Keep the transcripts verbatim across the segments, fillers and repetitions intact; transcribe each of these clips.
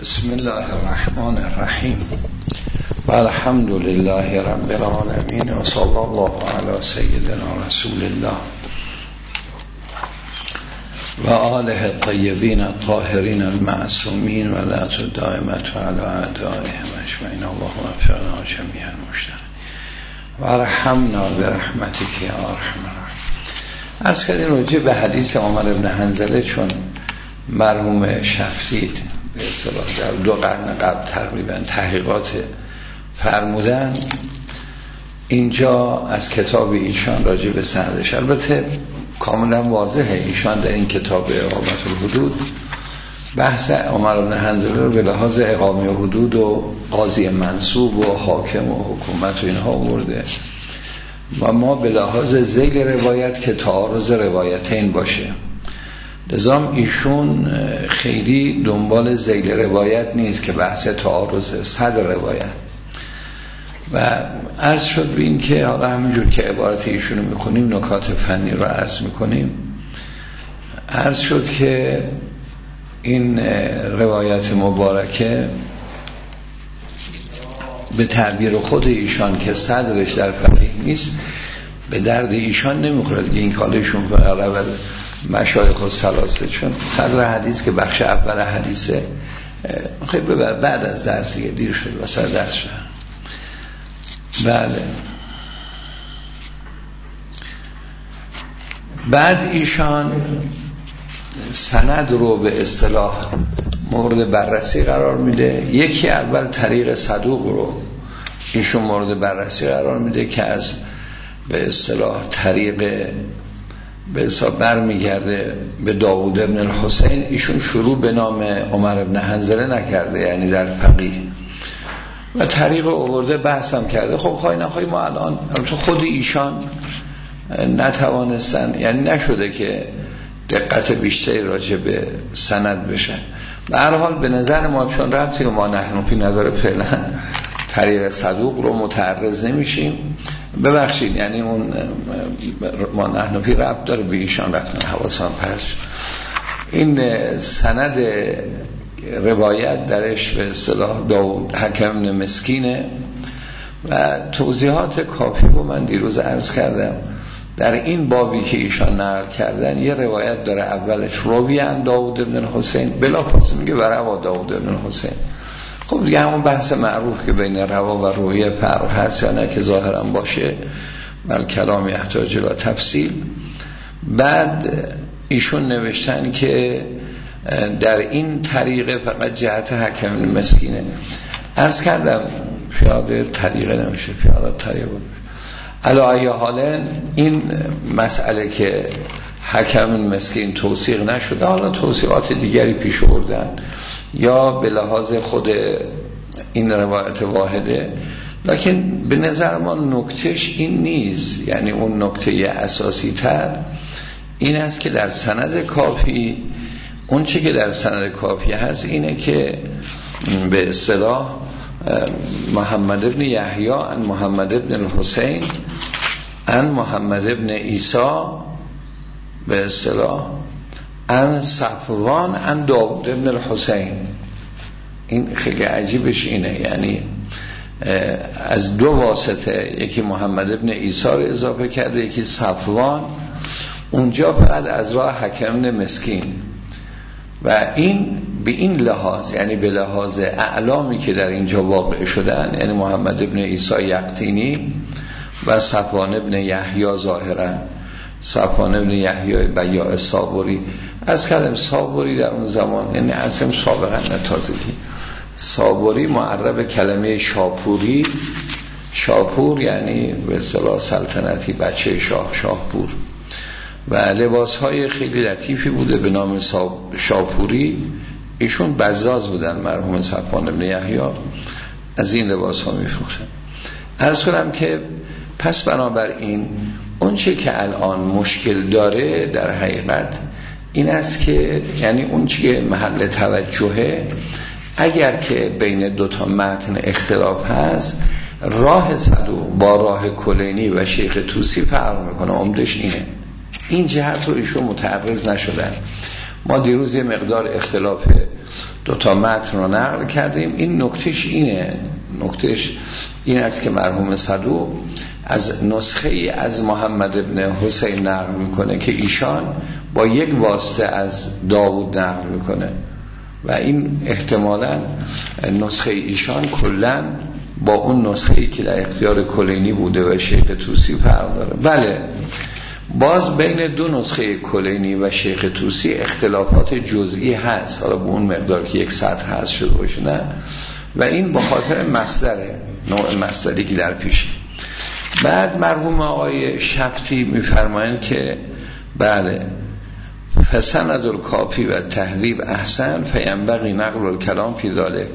بسم الله الرحمن الرحیم و الحمد لله رب العالمین و صلی الله علی سیدنا رسول الله و آله الطیبین الطاهرین المعصومین و لعنت الدائمة علی اعدائهم اجمعین. اللهم وفقنا جمیعا مشترک و ارحمنا برحمتک یا ارحم الراحمین. عرض کردیم راجع به حدیث عمر بن حنظله، چون مرحوم شفدید به اصطلاح در دو قرن قبل تقریبا تحقیقات فرمودن، اینجا از کتاب ایشان راجع به سندش، البته کاملا واضحه، ایشان در این کتاب اقامت الحدود بحث عمر بن حنظله رو به لحاظ اقامه حدود و قاضی منصوب و حاکم و حکومت و اینها آورده و ما به لحاظ ذیل روایت که تعارض روایتین باشه. لذا ایشون خیلی دنبال ذیل روایت نیست که بحث تعارض صدر روایت. و عرض شد به این که حالا همینجور که عبارت ایشونو میکنیم نکات فنی رو عرض میکنیم. عرض شد که این روایت مبارکه به تعبیر خود ایشان که صدرش در فقیه نیست به درد ایشان نمیخورد که این کالشون فقط مشایخ و سلاسه، چون صدر حدیث که بخش اول حدیثه خیلی ببر بعد از درس دیگه دیر شد و سر درس شد. بله بعد ایشان سند رو به اصطلاح مورد بررسی قرار میده. یکی اول طریق صدوق رو ایشون مورد بررسی قرار میده که از به اصطلاح طریق به حساب برمیگرده به داوود بن الحسین. ایشون شروع به نام عمر بن حنظله نکرده، یعنی در فقیه، و طریق آورده بحث هم کرده. خب خواهی نخواهی ما الان تو خود ایشان نتوانستن، یعنی نشده که دقت بیشتری راجع به سند بشه. به هر حال به نظر ما چون ربطی رو ما نحنفی نظر فعلا طریق صدوق رو متعرض نمیشیم. ببخشید، یعنی اون ما نحنفی ربط داره به ایشان رفتن حواسان پس. این سند روایت درش به اصطلاح داوود حکم بن مسکینه و توضیحات کافی رو من دیروز عرض کردم. در این بابی که ایشان نقل کردن یه روایت داره، اولش روی عن داوود بن الحسین، بلافاصله میگه و روا داوود بن الحسین. خب دیگه همون بحث معروف که بین روا و رویه فرق هست یا نه که ظاهرا باشه، بل کلام یحتاج الی تفصیل. بعد ایشون نوشتن که در این طریقه فقط جهت حکم مسکینه. عرض کردم پیاده طریقه نمیشه، پیاده طریقه بود. علی حال این مسئله که حکم مسکین توثیق نشده، حالا توثیقات دیگری پیش آوردن یا به لحاظ خود این روایت واحده، لکن به نظر ما نکتهش این نیست. یعنی اون نکته اساسی تر این است که در سند کافی، اون چه که در سند کافی هست اینه که به اصطلاح محمد ابن یحیی عن محمد ابن الحسین عن محمد ابن عیسی به اصطلاح عن صفوان عن داوود ابن الحسین. این خیلی عجیبش اینه، یعنی از دو واسطه، یکی محمد ابن عیسی رو اضافه کرده، یکی صفوان، اونجا فقط از راه حکم مسکین. و این به این لحاظ، یعنی به لحاظ اعلامی که در اینجا واقع شدن، یعنی محمد ابن عیسی یقطینی و صفوان ابن یحیی ظاهرا، صفوان ابن یحیی بیاع صابری. از کلم صابری در اون زمان، یعنی اصلا سابقا نتازگی، صابری معرب کلمه شاپوری. شاپور یعنی به اصطلاح سلطنتی، بچه شاه، شاهپور. و لباس های خیلی لطیفی بوده به نام شاپوری. ایشون بزاز بودن، مرحوم صفوان ابن یحیی از این لباس ها می فروختن. عرض کنم که پس بنابراین اون چه که الان مشکل داره در حقیقت این است که، یعنی اون چه که محل توجهه، اگر که بین دوتا متن اختلاف هست، راه صدوق با راه کلینی و شیخ توسی فرق میکنه. عمدش اینه، این جهت رو ایشون متعرض نشدن. ما دیروز یه مقدار اختلاف دو تا متن رو نقل کردیم. این نکتهش اینه نکتهش این است که مرحوم صدوق از نسخه ای از محمد ابن حسین نقل میکنه که ایشان با یک واسطه از داوود نقل میکنه و این احتمالاً نسخه ایشان کلاً با اون نسخه ای که در اختیار کلینی بوده و شیخ طوسی فرق داره. بله باز بین دو نسخه کلینی و شیخ طوسی اختلافات جزئی هست، حالا به اون مقدار که یک سطر هست شده باشه نه، و این با خاطر مصدره، نوع مصدری که در پیش. بعد مرحوم آقای شبتی میفرمایند که بله فسند الکافی و تهذیب احسن فینبغی نقل الکلام فی ذلک.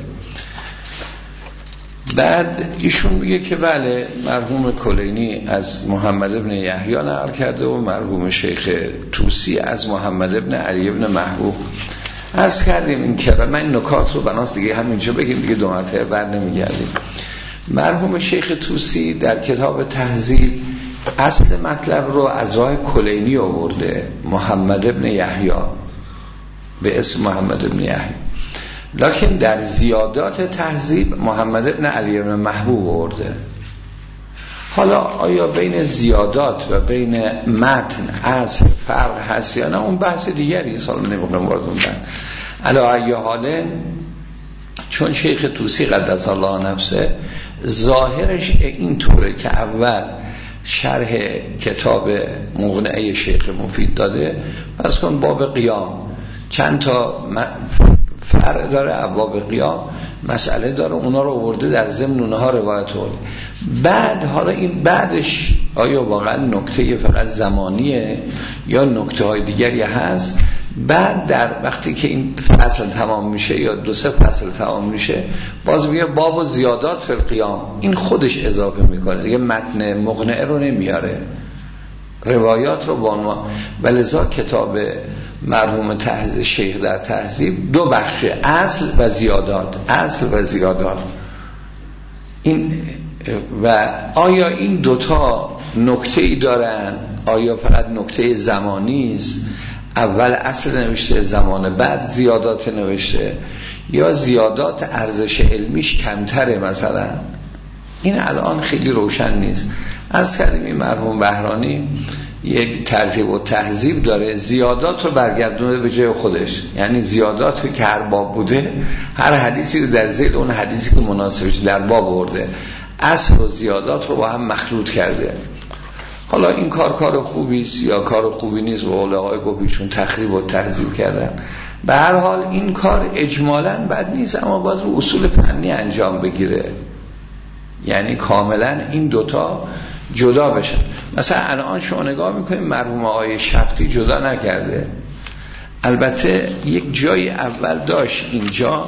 بعد ایشون میگه که بله مرحوم کلینی از محمد ابن یحیی نقل کرده و مرحوم شیخ طوسی از محمد ابن علی ابن محبوب. عرض کردیم این که من نکات رو بناس دیگه همینجا بگیم دیگه دو مرتبه بعد نمیگردیم. مرحوم شیخ طوسی در کتاب تهذیب اصل مطلب رو از راه کلینی آورده، محمد ابن یحیی به اسم محمد ابن یحیی، لکن در زیادات تهذیب محمد ابن علی ابن محبوب آورده. حالا آیا بین زیادات و بین متن اصل فرق هست یا نه اون بحث دیگری، سال نمیخونم وارد اون بحث. علا ای حاله چون شیخ طوسی قدس الله نفسه ظاهرش این طوره که اول شرح کتاب مغنعه شیخ مفید داده، پس کن باب قیام چند تا فرع داره، ابواب قیام مسئله داره، اونا رو آورده در ضمن اونها روایت آورده. بعد حالا این بعدش آیا واقعا نکته فقط زمانیه یا نکته های دیگری هست؟ بعد در وقتی که این فصل تمام میشه یا دو سه فصل تمام میشه باز میگه باب و زیادات فی القیام، این خودش اضافه میکنه دیگه، متن مغنعه رو نمیاره، روایات رو با عنوان. ولذا کتاب مرحوم تهذیب شیخ در تهذیب دو بخشه، اصل و زیادات، اصل و زیادات. این و آیا این دوتا نکته ای دارن؟ آیا فقط نکته زمانی است، اول اصل نوشته زمان بعد زیادات نوشته، یا زیادات ارزش علمیش کمتره مثلا؟ این الان خیلی روشن نیست. عرض کردیم این مرحوم بهرانی یک ترتیب و تهذیب داره، زیادات رو برگردونه به جای خودش، یعنی زیادات که هر باب بوده هر حدیثی رو در ذیل اون حدیثی که مناسبش در باب برده، اصل و زیادات رو با هم مخلوط کرده. حالا این کار کار خوبی است یا کار خوبی نیست و علمای گفتشون تخریب و تهذیب کردن، به هر حال این کار اجمالاً بد نیست، اما باید رو اصول فنی انجام بگیره، یعنی کاملا این دوتا جدا بشن. مثلا الان شما نگاه میکنید مرحوم آقای شبتی جدا نکرده، البته یک جای اول داشت اینجا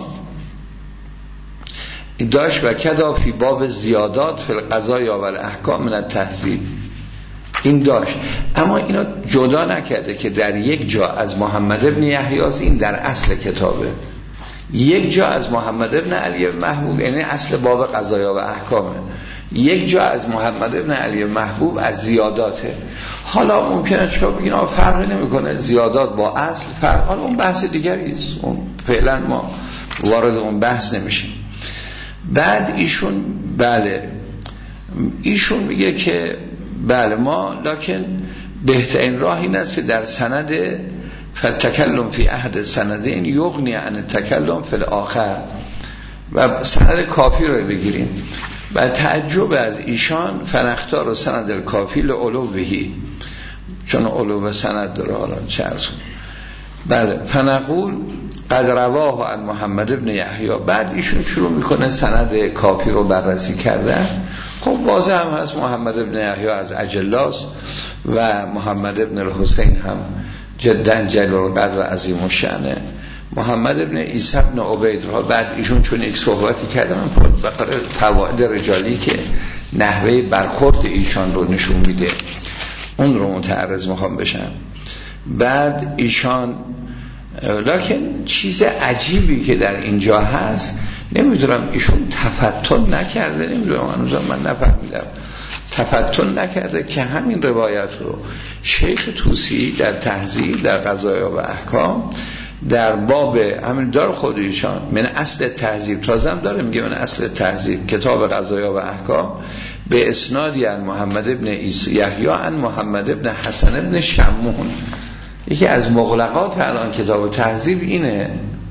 داشت و کدا فی باب زیادات فی القضایا و الاحکام من التهذیب، این داشت، اما اینا جدا نکرده که در یک جا از محمد ابن یحیی، این در اصل کتابه، یک جا از محمد ابن علی محبوب یعنی اصل باب قضایا و احکامه، یک جا از محمد ابن علی محبوب از زیاداته. حالا ممکنه شما بگین آقا فرقی نمیکنه زیادات با اصل فرق، حالا اون بحث دیگری است، اون فعلا ما وارد اون بحث نمیشیم. بعد ایشون بله ایشون میگه که بله ما لکن بهترین راه این است در سند فتکلم فی احد سندین یغنی عن التکلم فی الاخر، و سند کافی رو بگیریم و تعجب از ایشان فنختار و سند کافی لعلوهی، چون علو سند داره. حالا چه عرض کنم؟ بله فنقول قد رواه عن محمد ابن یحیی. بعد ایشون شروع میکنه سند کافی رو بررسی کردن. خب واضح هم هست محمد ابن یحیی از اجلاست و محمد ابن الحسین هم جدا جلیل القدر و عظیم الشأنه. محمد ابن عیسی ابن عبید را بعد ایشون چون یک صحبتی کردن بقیه فواید رجالی که نحوه برخورد ایشان رو نشون میده اون رو متعرض میخوام بشم. بعد ایشان لکن چیز عجیبی که در اینجا هست، نمیدونم ایشون تفتن نکرده، نمیدونم هنوزم من نفهمیدم تفتن نکرده که همین روایت رو شیخ طوسی در تهذیب در قضایا و احکام در باب همین دار خود ایشان من اصل تهذیب، تازه هم داره میگه من اصل تهذیب کتاب قضایا و احکام به اسنادی عن محمد ابن یحیی عن محمد ابن حسن ابن شمون. یکی از مغلقات الان کتاب تهذیب اینه.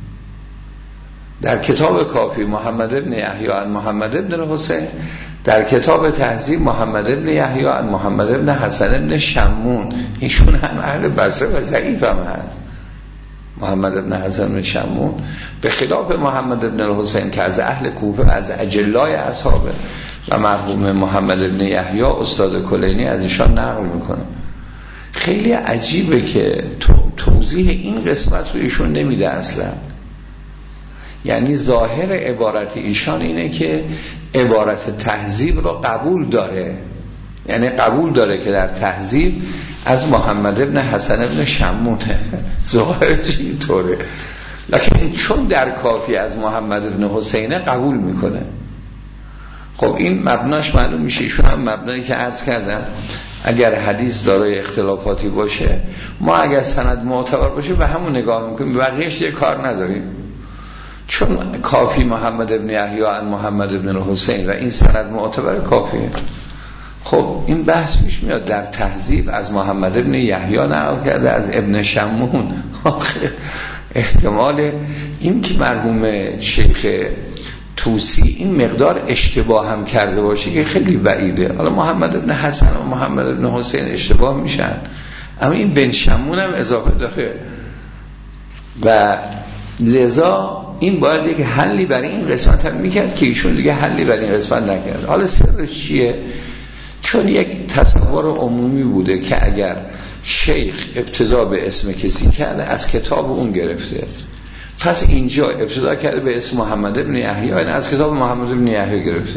در کتاب کافی محمد ابن یحیی عن محمد ابن حسین، در کتاب تهذیب محمد ابن یحیی عن محمد ابن حسن ابن شمون. ایشون هم اهل بصره و ضعیف هم هست. محمد ابن حسن ابن شمون به خلاف محمد ابن حسین که از اهل کوفه از اجلای اصحابه و مرحوم محمد ابن یحیی استاد کلینی از ایشان نقل میکنه. خیلی عجیبه که توضیح این قسمت رو ایشون نمیده اصلا. یعنی ظاهر عبارت ایشان اینه که عبارت تهذیب رو قبول داره، یعنی قبول داره که در تهذیب از محمد ابن حسن ابن شمونه. ظاهرش اینطوره، لکن چون در کافی از محمد ابن حسینه قبول میکنه. خب این مبناش معلوم میشه. ایشون هم مبنایی که عرض کردم اگر حدیث دارای اختلافاتی باشه، ما اگر سند معتبر باشه به همون نگاه میکنیم، بقیهش یه کار نداریم. چون کافی محمد ابن یحیی عن محمد ابن حسین و این سند معتبر کافیه. خب این بحث پیش میاد در تهذیب از محمد ابن یحیی نقل کرده از ابن شمون. احتمال این که مرحوم شیخ توسی این مقدار اشتباه هم کرده باشه که خیلی بعیده. حالا محمد ابن حسن و محمد ابن حسین اشتباه میشن، اما این بن شمون هم اضافه داره و لذا این باید یک حلی برای این قسمت هم میکرد که ایشون دیگه حلی برای این قسمت نکرد. حالا سرش چیه؟ چون یک تصور عمومی بوده که اگر شیخ ابتدا به اسم کسی کرده از کتاب اون گرفته، پس اینجا ابتدا کرده به اسم محمد ابن یحیی یعنی از کتاب محمد ابن یحیی گرفته.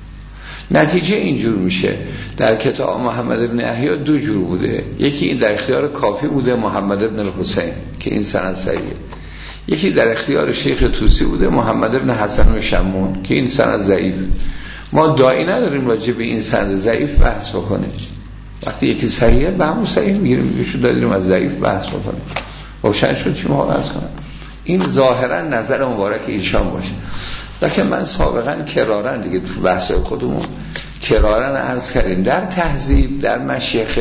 نتیجه اینجور میشه در کتاب محمد ابن یحیی دو جور بوده. یکی این در اختیار کافی بوده محمد ابن حسین که این سند صحیحه، یکی در اختیار شیخ توسی بوده محمد ابن حسن و شمون که این سند ضعیف. ما داعی نداریم راجع به این سند ضعیف بحث بکنیم. وقتی یکی صحیحه به همون صحیح میگیریم، میگیم داریم از ضعیف بحث بکنیم. روشن شد چی ما عرض کنم. این ظاهرا نظر مبارک ایشان باشه. لکن من سابقا کرارن دیگه تو بحث خودمون کرارن عرض کردیم در تهذیب در مشیخ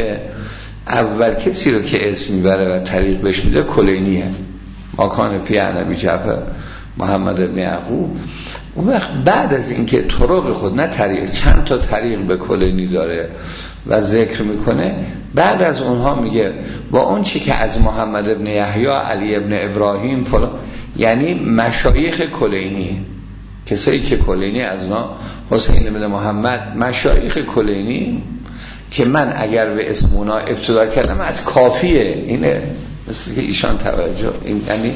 اول کسی رو که اسم میبره و طریق بهش میده کلینیه. ماکان فی نبی جعفر محمد بن یعقوب. اون وقت بعد از اینکه طرق خود نه طریق چند تا طریق به کلینی داره و ذکر میکنه، بعد از اونها میگه با اون چی که از محمد ابن یحیی علی ابن ابراهیم فلان، یعنی مشایخ کلینی، کسایی که کلینی از اونا حسین بن محمد مشایخ کلینی که من اگر به اسم اونا ابتدا کردم از کافیه. اینه مثل که ایشان توجه این یعنی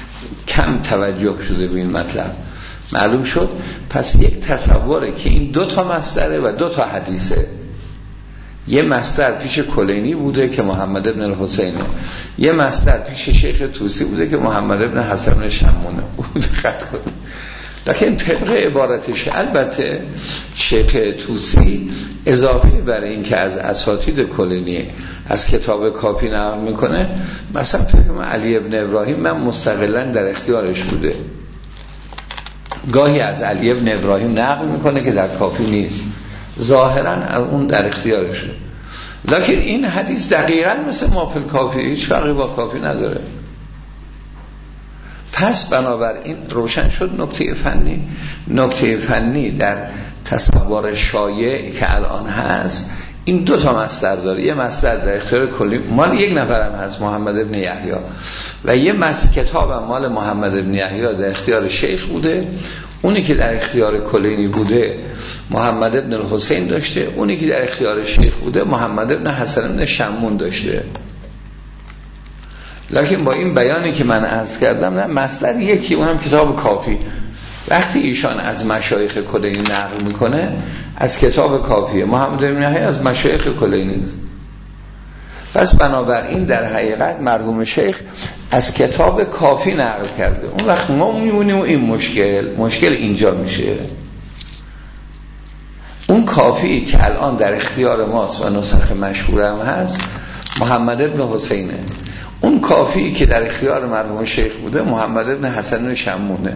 کم توجه شده به این مطلب معلوم شد. پس یک تصوره که این دو تا مصدره و دو تا حدیثه. یه مصدر پیش کلینی بوده که محمد ابن الحسینه، یه مصدر پیش شیخ توسی بوده که محمد ابن حسن بن شمونه. دقت کنید. لکن طبق عبارتش البته شیخ توسی اضافه برای این که از اساتید کلینی از کتاب کافی نقل میکنه، مثلا فکر من علی ابن ابراهیم من مستقلا در اختیارش بوده، گاهی از علی ابن ابراهیم نقل میکنه که در کافی نیست، ظاهرا اون در اختیارشه. لکن این حدیث دقیقا مثل ما فی الکافی هیچ فرقی با کافی نداره. پس بنابراین روشن شد نکته فنی. نکته فنی در تصور شایع که الان هست این دو تا مصدر داره. یه مصدر در اختیار کلی مال یک نفرم هست محمد ابن یحیی و یه مصدر کتابم مال محمد ابن یحیی در اختیار شیخ بوده. اونی که در اختیار کلینی بوده محمد ابن الحسین داشته، اونی که در اختیار شیخ بوده محمد ابن حسن ابن شمون داشته. لکن با این بیانی که من عرض کردم نه مصدر یکی، اونم کتاب کافی. وقتی ایشان از مشایخ کلینی نقل میکنه از کتاب کافیه، محمد ابن یحیی از مشایخ کلینی است. پس بنابراین در حقیقت مرحوم شیخ از کتاب کافی نقل کرده. اون وقت ما میمونیم و این مشکل مشکل اینجا میشه. اون کافی که الان در اختیار ماست و نسخه مشهورم هست محمد ابن حسینه، اون کافی که در اختیار مرحوم شیخ بوده محمد ابن حسن شمونه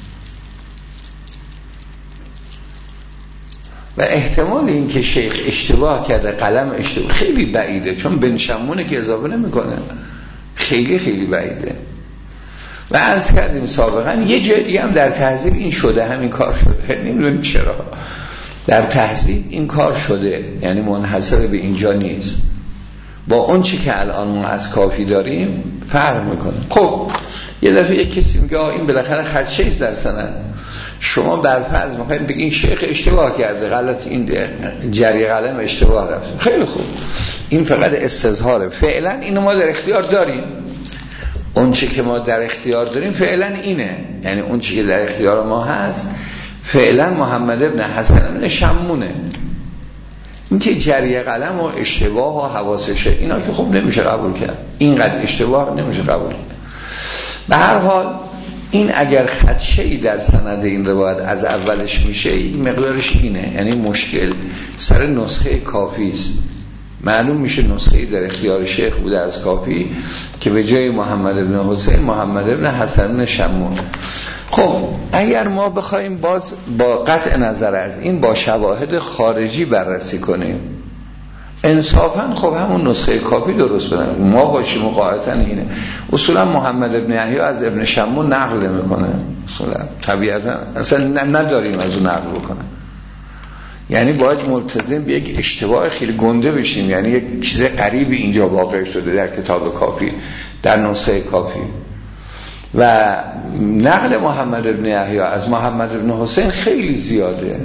و احتمال این که شیخ اشتباه کرده قلم اشتباه خیلی بعیده، چون بن شمونه که اضافه نمیکنه، خیلی خیلی بعیده. و عرض کردیم سابقا یه جای دیگه هم در تهذیب این شده، همین کار شده، نمیدونم چرا در تهذیب این کار شده، یعنی منحصر به اینجا نیست، با اون چی که الان ما از کافی داریم فرق میکنه. خب یه دفعه یک کسی میگه این بالاخره خدشه ایست در سند، شما برفرض میخواید بگین شیخ اشتباه کرده، غلط، این جری قلم اشتباه رفت، خیلی خوب، این فقط استظهاره. فعلا اینو ما در اختیار داریم، اون چی که ما در اختیار داریم فعلا اینه، یعنی اون چی که در اختیار ما هست فعلا محمد ابن حسن ابن شمونه. این که جری قلم و اشتباه و حواسشه اینا که خب نمیشه قبول کرد، اینقدر اشتباه نمیشه قبول کرد. به هر حال این اگر خدشه‌ای در سند این روایت از اولش میشه، این مقدارش اینه، یعنی مشکل سر نسخه کافی است. معلوم میشه نسخه‌ای در اختیار شیخ بوده از کافی که به جای محمد ابن حسین محمد ابن حسن ابن شمون. خب اگر ما بخوایم باز با قطع نظر از این با شواهد خارجی بررسی کنیم، انصافا خب همون نسخه کافی درست کنه، ما باشیم و قاعدتا اینه. اصولا محمد ابن یحیی از ابن شمون نقل میکنه، اصولا طبیعتا اصلا نداریم از اون نقل بکنه، یعنی باید ملتزم به یک اشتباه خیلی گنده بشیم، یعنی یک چیز غریبی اینجا واقع شده در کتاب کافی، در نسخه کافی. و نقل محمد ابن یحیی از محمد ابن حسین خیلی زیاده،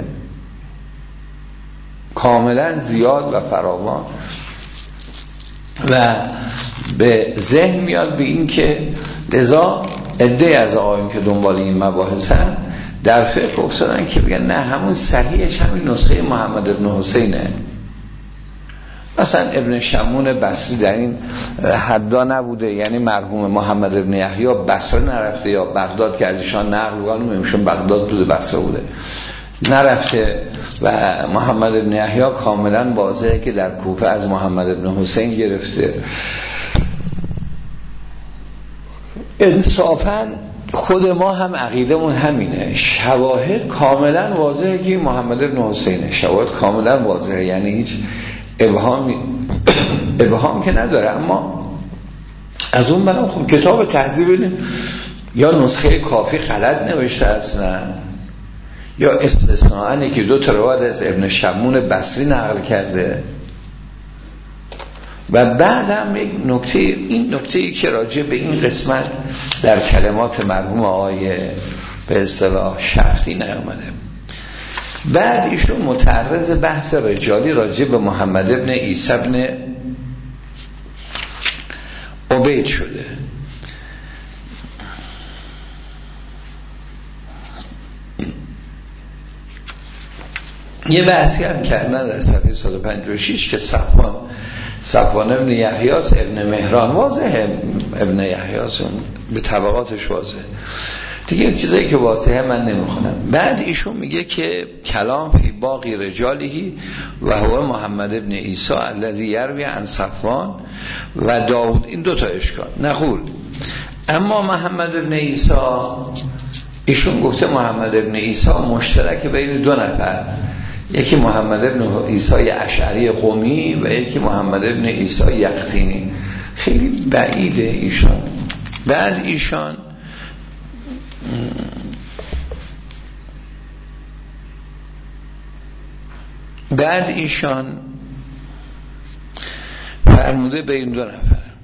کاملا زیاد و فراوان، و به ذهن میاد به این که لذا عده از آقایون که دنبال این مباحثن در فقه افتادن که بگن نه همون صحیحش همین نسخه محمد ابن حسینه. مثلا ابن شمون بصری در این حدا نبوده، یعنی مرحوم محمد ابن یحیی بصره نرفته یا بغداد که از ایشان نقل کنیم، میشون بغداد بوده بصره بوده نرفته، و محمد ابن یحیی کاملا واضحه که در کوفه از محمد ابن حسین گرفته. انصافا خود ما هم عقیدمون همینه، شواهد کاملا واضحه که محمد ابن حسینه، شواهد کاملا واضحه، یعنی هیچ ابهامی ابهام که نداره. اما از اون برم خب کتاب تهذیب یا نسخه کافی غلط نوشته اصلا، یا استثناءً که دو تا روایت از ابن شمون بصری نقل کرده. و بعد هم یک نکته، این نکته‌ای که راجع به این قسمت در کلمات مرحوم آقای به اصطلاح شفتی نیامده، بعد ایشون متعرض بحث رجالی راجع به محمد ابن عیسی ابن عبید شده. یه بحثی هم کردن در صفحه صد و پنجاه و شش که صفوان صفوان ابن یحیاس ابن مهران، واضحه ابن یحیاس به طبقاتش واضحه دیگه، چیزایی که واضحه من نمیخونم. بعد ایشون میگه که کلام فی باقی رجالی و هو محمد ابن عیسی الذی یروی عن صفوان و داود، این دوتا اشکال نقول. اما محمد ابن عیسی ایشون گفته محمد ابن عیسی مشترک بین دو نفر، یکی محمد ابن عیسی اشعری قمی و یکی محمد ابن عیسی یقطینی، خیلی بعیده ایشان. بعد ایشان بعد ایشان فرموده به این دو نفر.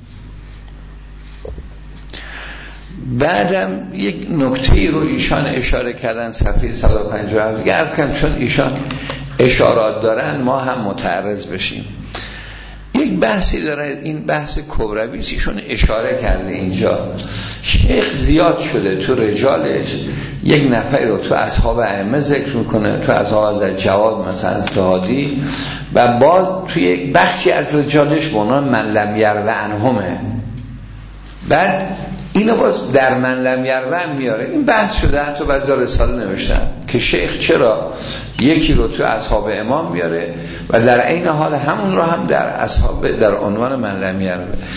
بعدم یک نکته رو ایشان اشاره کردن صفحه صد و پنجاه و هفت، عرض کنم چون ایشان اشارات دارن ما هم متعرض بشیم. یک بحثی داره، این بحث کبروی، ایشون اشاره کرده اینجا شیخ زیاد شده تو رجالش، یک نفری رو تو اصحاب ائمه ذکر میکنه، تو اصحاب از جواد مثلا از دهادی، و باز توی یک بخشی از رجالش به عنوان من لم یروه عنهمه، بعد اینو باز در من لم یروه میاره. این بحث شده، حتی بعضی رساله نوشتن که شیخ چرا یکی رو تو اصحاب امام میاره و در عین حال همون رو هم در اصحاب در عنوان من لم یروه.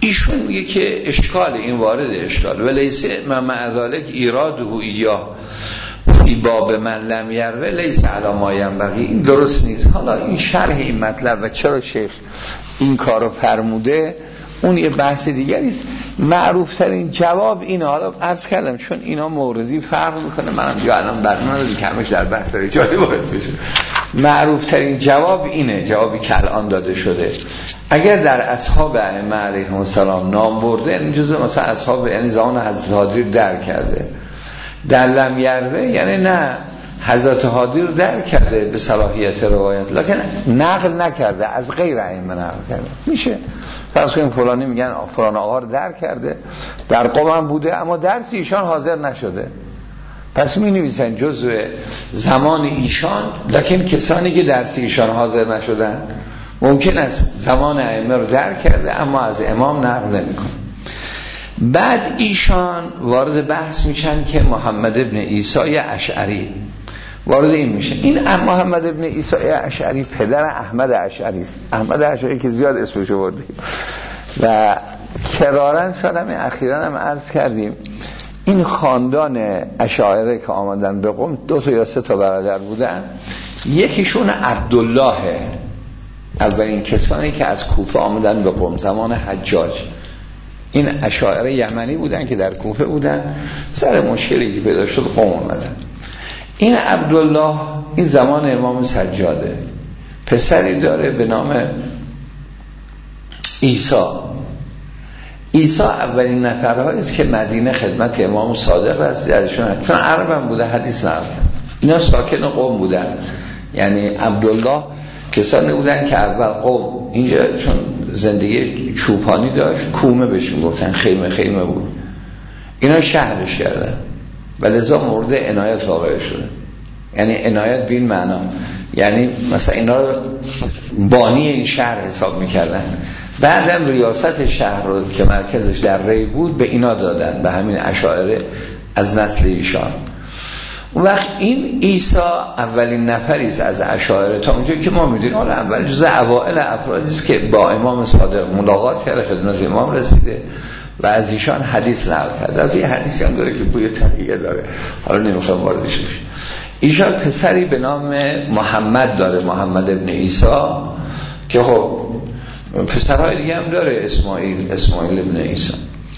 ایشون میگه که اشکال این وارد اشکال ولیسه من معذالک ایراده ایاه فی باب من لم یروه لیس علی ما ینبغی. این درست نیست. حالا این شرح این مطلب و چرا شیخ این کارو فرموده اون یه بحث دیگری است. معروف ترین جواب اینه، حالا عرض کردم چون اینا موردی فرق میکنه، منم یا الان برنامه رو کمش در بحث رجالی وارد بشه. معروف ترین جواب اینه، جوابی که الان داده شده. اگر در اصحاب ائمه علیهم السلام نام برده، یعنی جزء مثلا اصحاب یعنی زمان حضرت حاضر در کرده، در لم یروه یعنی نه حضرت حاضر در کرده به صلاحیت روایت لکن نقل نکرده، از غیر ائمه نقل کرده. میشه فرض کنیم فلانی میگن فلان آقا رو در کرده، در قم بوده اما درس ایشان حاضر نشده، پس می نویسن جزء زمان ایشان، لکن کسانی که درس ایشان حاضر نشدن ممکن است زمان ائمه رو در کرده اما از امام نقل نمیکنه. بعد ایشان وارد بحث میشن که محمد ابن عیسی اشعری وارد این میشه. این محمد ابن عیسی اشعری پدر احمد اشعری است. احمد اشعری که زیاد اسمش آوردیم و کرارن شدم اخیراً هم عرض کردیم این خاندان اشاعره که آمدن به قم دو تا یا سه تا برادر بودن، یکیشون عبدالله، اولین کسانی که از کوفه آمدن به قم زمان حجاج. این اشاعره یمنی بودن که در کوفه بودن، سر مشکلی که پیدا شد قم آمدن. این عبدالله این زمان امام سجاده، پسری داره به نام عیسی. عیسی اولین نفرهایی است که مدینه خدمت امام صادق رسیدشون، چون عرب هم بوده حدیث نقل. اینا ساکن قم بودن، یعنی عبدالله کسانی بودن که اول قم اینجا چون زندگی چوپانی داشت کومه بهش میگفتن، خیمه خیمه بود، اینا شهرش کردن و لذا مورد عنایت واقع شده. یعنی عنایت بین معنا یعنی مثلا اینا رو بانی این شهر حساب میکردن. بعدم ریاست شهر رو که مرکزش در ری بود به اینا دادن، به همین اشاعره از نسل ایشان. اون وقت این عیسی اولین نفریست از اشاعره تا اونجایی که ما میدونیم. حالا اول جزء اوائل افرادیست که با امام صادق ملاقات کرده، خدمت امام رسیده و از ایشان حدیث نقل کرده. یه حدیثی هم داره که بوی تقیه داره، حالا نمیخوام واردش بشیم. ایشان پسری به نام محمد داره، محمد ابن عیسی، که خب پسرهای دیگه هم داره، اسماعیل اسماعیل ابن عیسی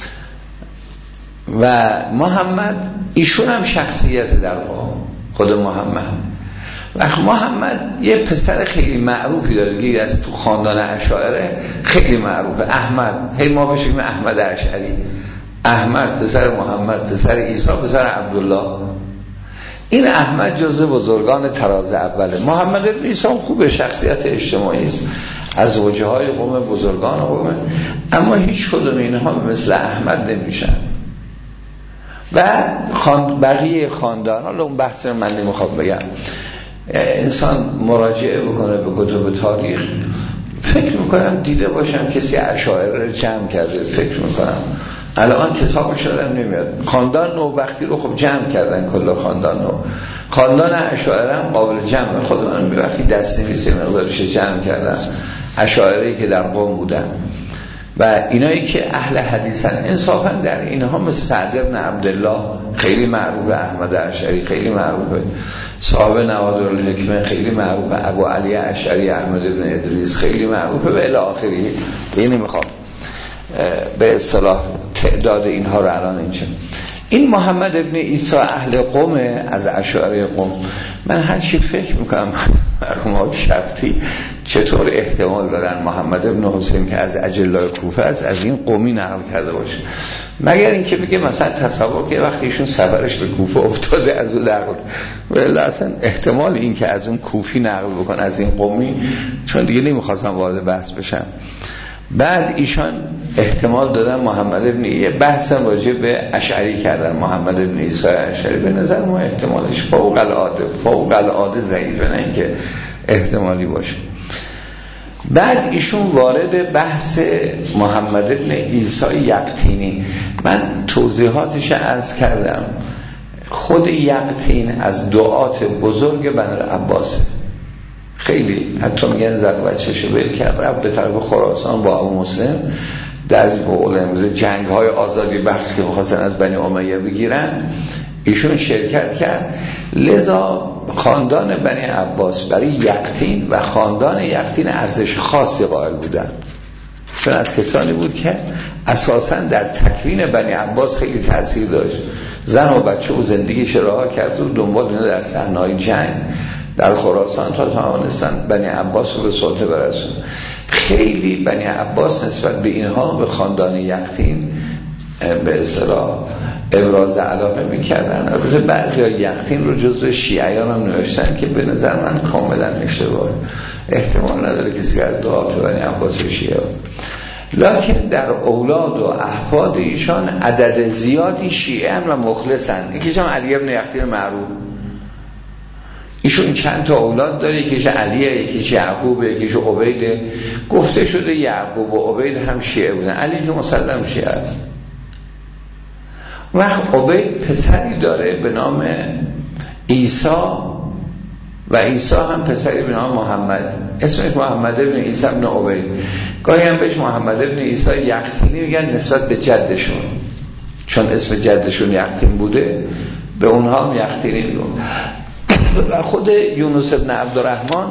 و محمد. ایشون هم شخصیت در قوم خود محمد. و محمد یه پسر خیلی معروفی داره که از تو خاندان اشاعره خیلی معروفه، احمد. هی ما بشیم احمد اشعری، احمد پسر محمد پسر عیسی پسر عبدالله. این احمد جزو بزرگان تراز اوله. محمد ابن عیسی خوب شخصیت اجتماعی است، از وجه های قوم بزرگان قوم، اما هیچ کدوم اینها مثل احمد نمیشن. و خاند... بقیه خاندان، حالا اون بحث من نمیخوام بگم، انسان مراجعه بکنه به کتب تاریخ، فکر میکنم دیده باشم کسی اشاعره رو جمع کرده، فکر میکنم الان کتابش دارم نمیاد. خاندان نوبختی رو خب جمع کردن، کل خاندان نو، خاندان اشاعره هم قابل جمع. خود من به وقتی دست نویسه مقدارش جمع کردن، اشاعره‌ای که در قم بودن و اینایی که اهل حدیثن. انصافا در اینها مثل سعد بن عبدالله خیلی معروفه، احمد اشعری خیلی معروفه، صاحب نوادر الحکمه خیلی معروفه، ابو علی اشعری احمد بن ادریس خیلی معروفه و الی آخری. اینی میخوام به اصطلاح تعداد اینها رو الان اینجا. این محمد ابن عیسی اهل قوم، از اشاعره قوم. من هر چی فکر میکنم مرحوم شفتی چطور احتمال دادن محمد ابن حسین که از اجلای کوفه است از این قومی نقل کرده باشه، مگر اینکه بگه مثلا تصور که وقتی ایشون سفرش به کوفه افتاده از اون نقل، ولی اصلا احتمال این که از اون کوفی نقل بکن از این قومی، چون دیگه نمیخواستم وارد بحث بشم. بعد ایشان احتمال دادن محمد ابن، یه بحثم راجع به اشعری کردن، محمد ابن عیسی اشعری. به نظر ما احتمالش فوق العاده فوق العاده ضعیفه، نه اینکه احتمالی باشه. بعد ایشون وارد بحث محمد ابن عیسی یقطینی، من توضیحاتش عرض کردم. خود یقطین از دعات بزرگ بنی عباسه، خیلی حتی میگن زد بچه‌شو ول کرد رفت به طرف خراسان با ابو مسلم در قول امروز جنگ های آزادی بخش که خواستن از بنی امیه بگیرن ایشون شرکت کرد. لذا خاندان بنی عباس برای یقطین و خاندان یقطین ارزش خاصی قائل بودن، چون از کسانی بود که اساساً در تکوین بنی عباس خیلی تاثیر داشت. زن و بچه و زندگیش رها کرد و دنبال اینا در صحنه‌های جنگ در خراسان تا توانستن بنی عباس رو به سلطه برسونن. خیلی بنی عباس نسبت به اینها به خاندان یقطین به اصطلاح ابراز علاقه میکردن. البته بعضیا یقطین رو جزو شیعیان هم نوشتن که به نظر من کاملا اشتباهه، احتمال نداره کسی از دعات بنی عباس شیعه. لکن در اولاد و احفاد ایشان عدد زیادی شیعه و مخلصن. یکیش هم علی ابن یقطین معروف، ایشون چند تا اولاد داره، یکیش علیه، یکیش یعقوبه، یکیش عبیده. گفته شده یعقوب و عبید هم شیعه بودن، علی که مسلم شیعه است. وقت عبید پسری داره به نام عیسی و عیسی هم پسری به نام محمد، اسمش محمد ابن عیسی ابن عبید. گاهی هم بهش محمد ابن عیسی یقطینی میگن نسبت به جدشون، چون اسم جدشون یقطین بوده به اونها هم یقطینی میگن. و خود یونس ابن عبدالرحمن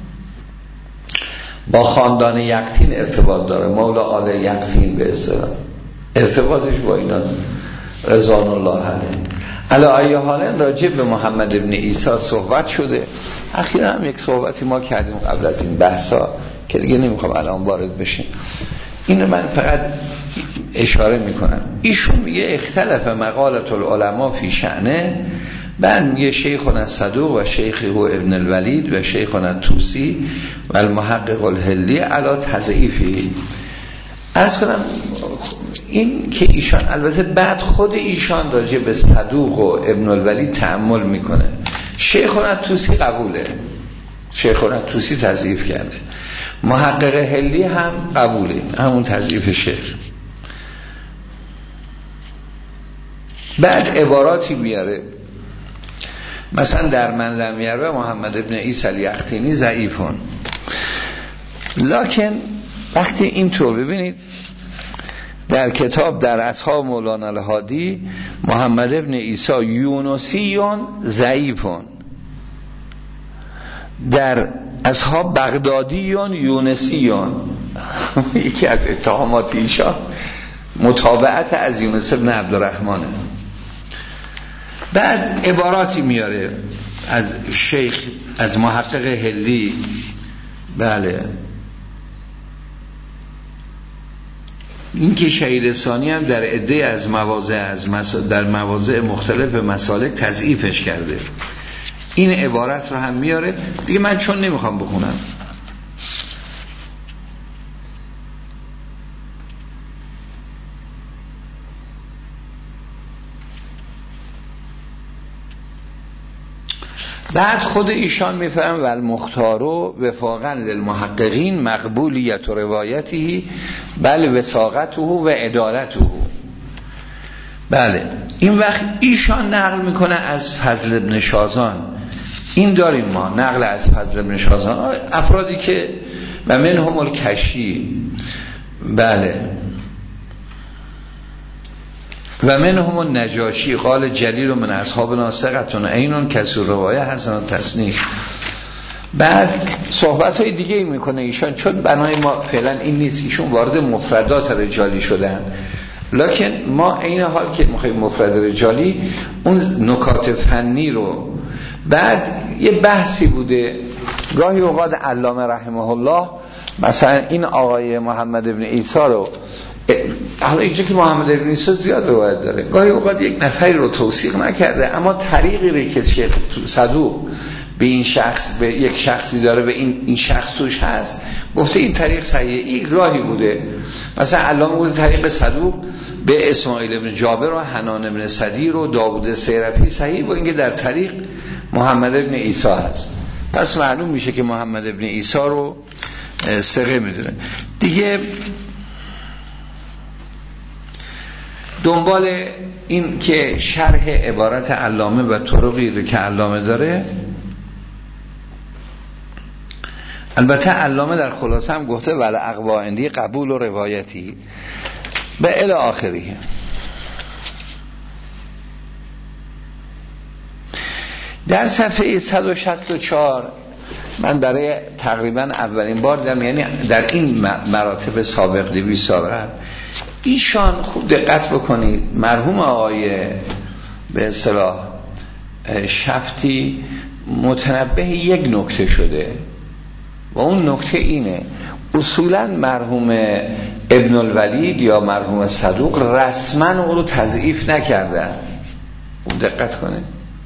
با خاندان یقطین ارتباط داره، مولا آل یقطین به اصطلاح، ارتباطش با ایناست رضوان الله علیه. علی ای حال راجع به محمد ابن عیسی صحبت شده. اخیرا هم یک صحبتی ما کردیم قبل از این بحثا که دیگه نمیخوام الان وارد بشیم، اینو من فقط اشاره میکنم. ایشون میگه اختلف مقالت العلماء فی شأنه، بعد میگه شیخنا الصدوق و شیخه ابن الولید و شیخنا الطوسی و المحقق الحلی علی تضعیفی. عرض کنم این که ایشان البته بعد خود ایشان راجع به صدوق و ابن الولید تأمل میکنه. شیخنا الطوسی قبوله، شیخنا الطوسی تضعیف کرده، محقق حلی هم قبوله، همون تضعیف شیخ. بعد عباراتی میاره، مثلا در من لم یروه محمد ابن عیسی الیقطینی ضعیفون. لکن وقتی اینطور ببینید در کتاب در اصحاب مولانا الهادی محمد ابن عیسی یونسیون ضعیفون، در اصحاب بغدادیون یونسیون. یکی از اتهامات ایشان متابعت از یونس ابن عبدالرحمنه. بعد عباراتی میاره از شیخ، از محقق حلی. بله این که شهید ثانی هم در عده از مواضع از مسا... در مواضع مختلف مسالک تضعیفش کرده. این عبارت رو هم میاره دیگه، من چون نمیخوام بخونم. بعد خود ایشان میفهم و المختارو وفاقا للمحققین مقبولیت و روایتی بل وثاقته و عدالته. بله این وقت ایشان نقل میکنه از فضل ابن شازان. این داریم ما نقل از فضل ابن شازان، افرادی که و منهم الکشی، بله و منهم النجاشی قال جلیل من اصحابنا ثقتون اینون کسر روایه حسن تصنیف. بعد صحبت های دیگه میکنه ایشان، چون بنای ما فعلا این نیست، ایشون وارد مفردات رجالی شدن. لکن ما این حال که میخوایم مفرد رجالی اون نکات فنی رو، بعد یه بحثی بوده گاهی اوقات علامه رحمه الله مثلا این آقای محمد ابن عیسی رو، حالا اینجا که محمد ابن عیسی زیاد روایت داره، گاهی اوقات یک نفری رو توثیق نکرده اما طریقی رو که شیخ صدوق به این شخص، به یک شخصی داره به این این شخص توش هست، گفته این طریق صحیحه، این راهی بوده. مثلا علامه گفته طریق صدوق به اسماعیل ابن جابر و حنان ابن صدیر و داوود سیرفی صحیح، با اینکه در طریق محمد ابن عیسی هست. پس معلوم میشه که محمد ابن عیسی رو ثقه میدونه دیگه. دنبال این که شرح عبارت علامه و طرقی رو که علامه داره، البته علامه در خلاصه هم گفته ول اقواندی قبول و روایتی به الی آخری. در صفحه صد و شصت و چهار من برای تقریبا اولین بار دیدم، یعنی در این مراتب سابق دویست سال قبل، ایشان خوب دقت بکنید مرحوم آقای به اصطلاح شفتی متنبه یک نکته شده و اون نکته اینه اصولا مرحوم ابن الولید یا مرحوم صدوق رسما او رو تضعیف نکردن. خوب دقت کنید،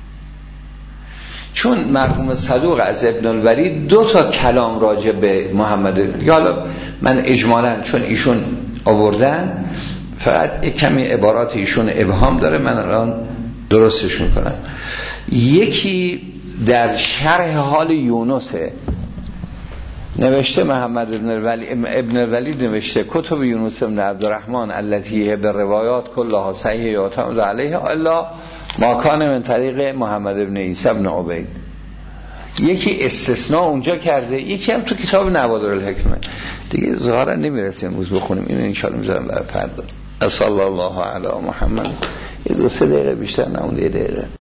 چون مرحوم صدوق از ابن الولید دو تا کلام راجع به محمد، حالا من اجمالا چون ایشون آوردن فقط کمی عبارات ایشون ابهام داره، من الان درستش میکنم. یکی در شرح حال یونسه نوشته محمد ابن الولید ابن الولید نوشته کتب یونس بن عبدالرحمن التي به روایات کلها صحیح یعتمد علیها الا ما کان من طریق محمد ابن عیسی ابن عبید. یکی استثناء اونجا کرده، یکی هم تو کتاب نوادر الحکمه. دیگه ظاهرا نمیرسیم امروز بخونیم، اینو ان شاء الله میذارم برای فردا. صلی الله علی محمد. یه دو سه دقیقه بیشتر نمونده، یه دقیقه.